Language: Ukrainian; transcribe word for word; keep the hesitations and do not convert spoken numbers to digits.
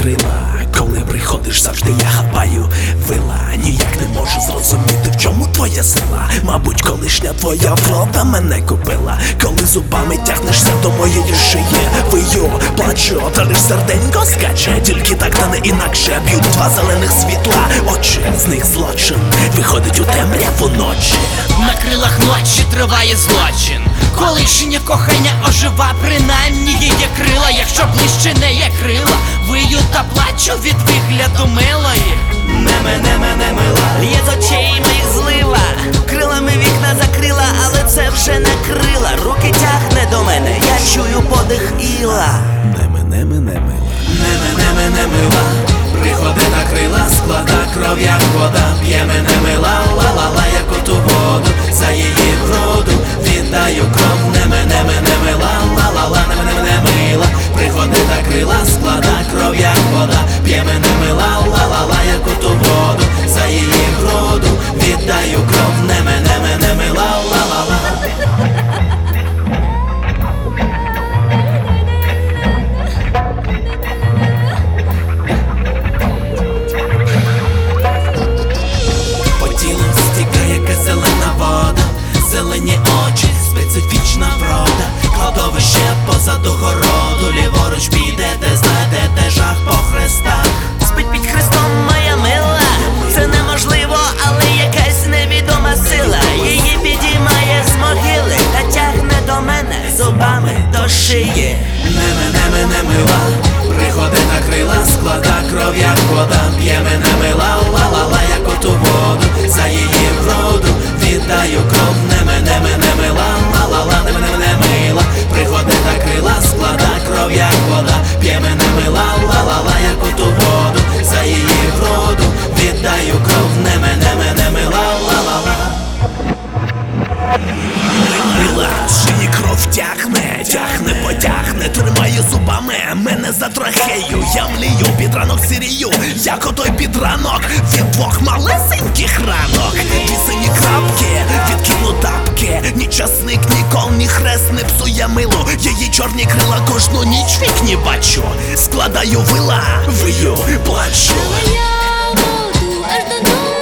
крила. Коли приходиш, завжди я хапаю вила. Ніяк не можу зрозуміти, в чому твоя сила. Мабуть, колишня твоя врода мене купила. Коли зубами тягнешся до моєї шиї, вию, плачу, та лиш серденько скаче. Тільки так та не інакше б'ють два зелених світла. Очі, з них злочин виходить у темряву ночі. На крилах ночі триває злочин. Колишнє кохання ожива, принаймні є крила. Якщо ближче не є крила, вию та плачу від вигляду милої. Не мене, мене мила, лє з очей моїх злива. Крилами вікна закрила, але це вже не крила. Руки тягне до мене, я чую подих іла. Не мене, мене мила. Не мене, мене мила, приходи на крила, склада кров, як вода. П'є мене мила, ла-ла-ла, як оту воду. За її вроду віддаю кров. Не мене, мене мила, ла-ла-ла, не мене, мене мила. Приходи на крила, склада кров, як вода. П'є мене мила, ла-ла-ла, як оту воду. За її вроду віддаю кров. Не мене, мене мила, ла-ла-ла. Зелені очі, специфічна врода. Кладовище позаду городу. Ліворуч підете, знайдете жах по хрестах. Спить під хрестом моя мила. Це неможливо, але якась невідома сила її підіймає з могили та тягне до мене зубами до шиї. Не мене, мене мила, приходи на крила, склада кров, як вода. П'є мене мила, ла-ла-ла, як оту воду. За її вроду віддаю кров. Не мене, мене мила, ла-ла-ла, не мене, мене мила. Приходи на крила, склада кров, як вода. П'є мене мила, ла-ла-ла, як оту воду. За її вроду віддаю кров. Не мене, мене мила, ла-ла-ла. Мила, з шиї кров тягне, тягне, потягне, тримає зубами мене за трахею. Я млію, під ранок сирію, як отой під ранок від двох малесеньких ранок. Ті сині крапки, відкину тапки. Ні часник, ні кол, ні хрест не псує милу. Її чорні крила кожну ніч вікні бачу. Складаю вила, вию, плачу. Я буду аж до